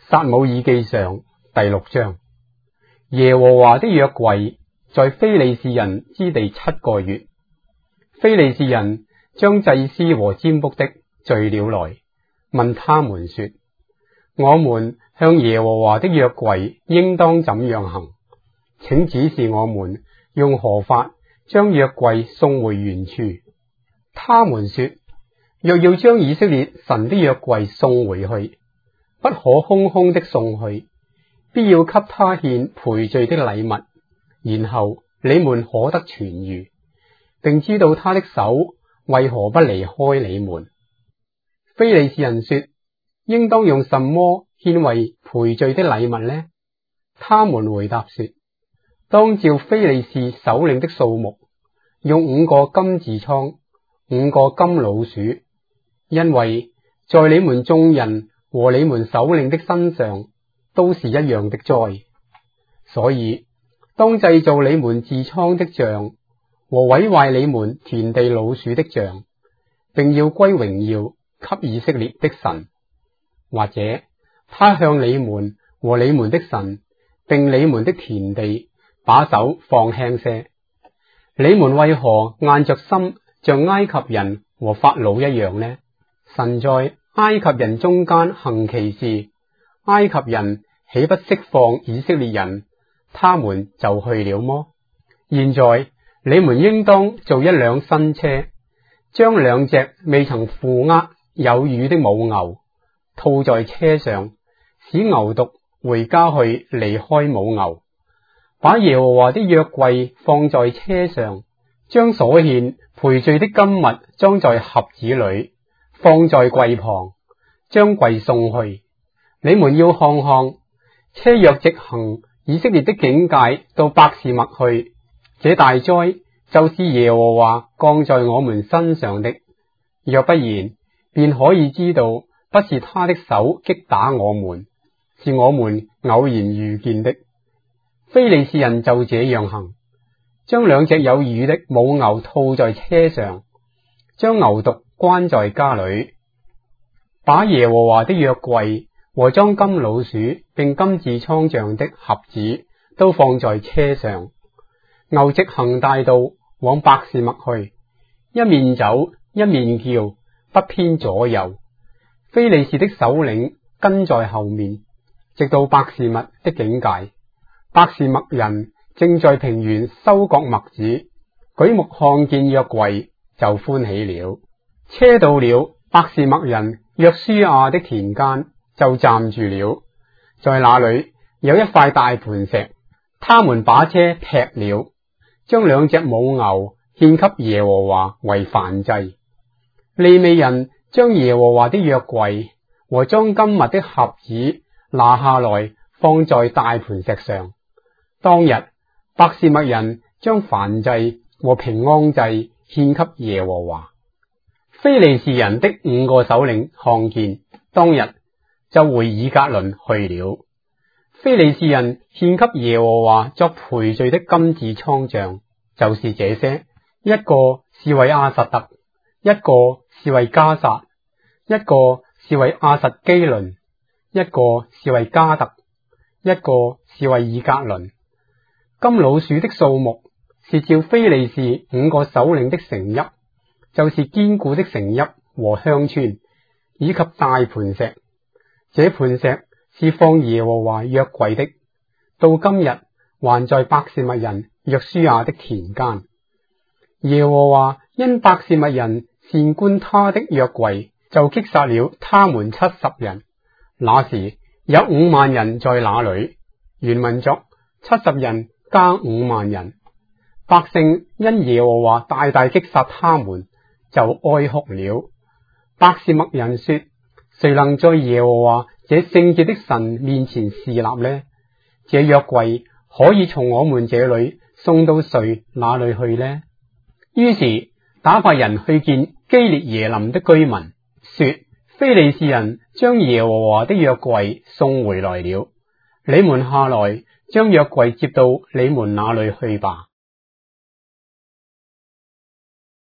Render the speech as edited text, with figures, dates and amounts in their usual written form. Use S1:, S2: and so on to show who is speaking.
S1: 撒母耳記上第6章。耶和華的約櫃在非利士人之地7個月，非利士人將祭司和占卜的聚了來，問他們說：我們向耶和華的約櫃應當怎樣行？請指示我們用何法將約櫃送回原處。他們說：若要將以色列神的約櫃送回去，不可空空的送去，必要給他獻賠罪的禮物，然後你們可得痊癒，並知道他的手為何不離開你們。非利士人說：應當用什麼獻為賠罪的禮物呢？他們回答說：當照非利士首領的數目，用5個金痔瘡，5個金老鼠，因為在你們眾人和你們首領的身上都是一樣的災，所以當製造你們痔瘡的像和毀壞你們田地老鼠的像，並要歸榮耀給以色列的神，或者他向你們和你們的神並你們的田地把手放輕些。你們為何硬着心像埃及人和法老一樣呢？神在埃及人中間行奇事，埃及人豈不釋放以色列人，他們就去了麼？現在你們應當做一輛新車，將2隻未曾負軛有乳的母牛套在車上，使牛犢回家去離開母牛，把耶和華的約櫃放在車上，將所獻賠罪的金物裝在盒子裏，放在櫃旁，將櫃送去。你們要看看，車若直行以色列的境界到伯示麥去，這大災就是耶和華降在我們身上的；若不然，便可以知道不是他的手擊打我們，是我們偶然遇見的。非利士人就這樣行，將2隻有乳的母牛套在車上，將牛犢關在家裏，把耶和華的約櫃和裝金老鼠並金痔瘡像的盒子都放在車上。牛直行大道往伯示麥去，一面走一面叫，不偏左右。非利士的首領跟在後面，直到伯示麥的境界。伯示麥人正在平原收割麥子，舉目看見約櫃就歡喜了。車到了伯示麥人約書亞的田間，就站住了。在那裏有一塊大磐石，他們把車劈了，將2隻母牛獻給耶和華為燔祭。利未人將耶和華的約櫃和裝金物的盒子拿下來，放在大磐石上。當日伯示麥人將燔祭和平安祭獻給耶和華。非利士人的5個首領看見，當日就回以革倫去了。非利士人獻給耶和華作賠罪的金痔瘡像，就是這些：一個是為亞實突，一個是為迦薩，一個是為亞實基倫，一個是為迦特，一個是為以革倫。金老鼠的數目是照非利士5個首領的城邑，就是堅固的城邑和鄉村，以及大磐石。這磐石是放耶和華約櫃的，到今日還在伯示麥人約書亞的田間。耶和華因伯示麥人擅觀他的約櫃，就擊殺了他們70人。那時有5萬人在那裏。原文作70人加5萬人。百姓因耶和華大大擊殺他們，就哀哭了。伯示麥人說：誰能在耶和華這聖潔的神面前侍立呢？這約櫃可以從我們這裏送到誰那裏去呢？於是打發人去見基列耶琳的居民，說：非利士人將耶和華的約櫃送回來了，你們下來將約櫃接到你們那裏去吧。